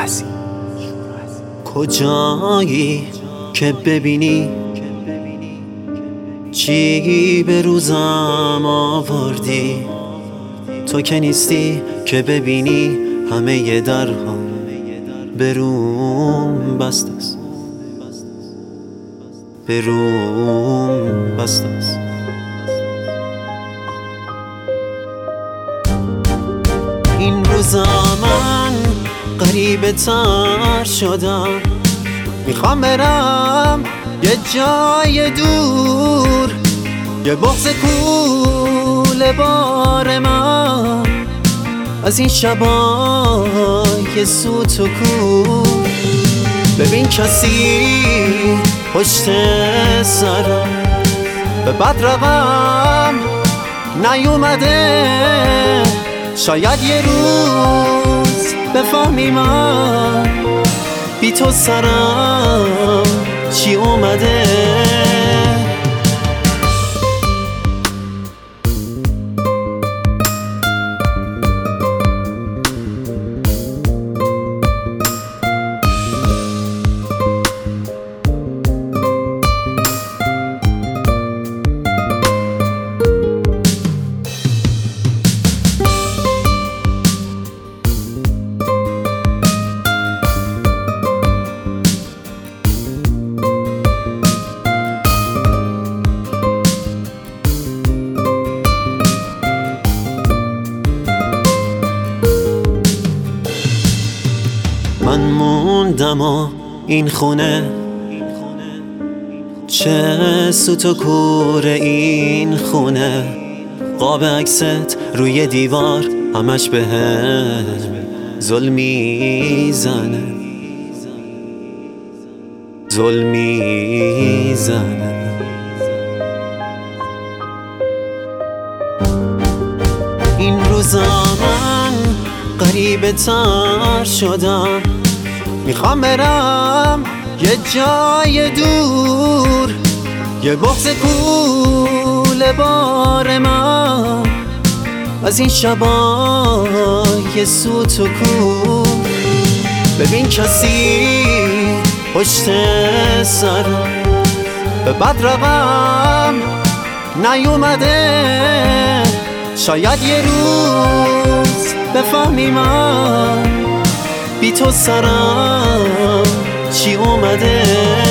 کجایی که ببینی چی به روزم آوردی؟ تو که نیستی که ببینی همه ی درها به روم بسته است، به روم بسته است. این روزا من غریبه تر شدم، میخوام برم یه جای دور، یه بغض کوله بار من از این شبای سوت و کور. ببین کسی پشت سرم به بد رقم نیومده، شاید یه روز بفهمی من بی تو سرم چی اومده. من موندم و این خونه چه سوت و کور این خونه، قاب عکست روی دیوار همش بهم ظلم میزنه، ظلم میزنه. این روزا من غریبه تر شدم، میخوام برم یه جای دور، یه بغض کوله بار من از این شبای سوت و کور. ببین کسی پشت سر به بد رقم نیومده، شاید یه روز بفهمی من بی تو سرم چی اومده.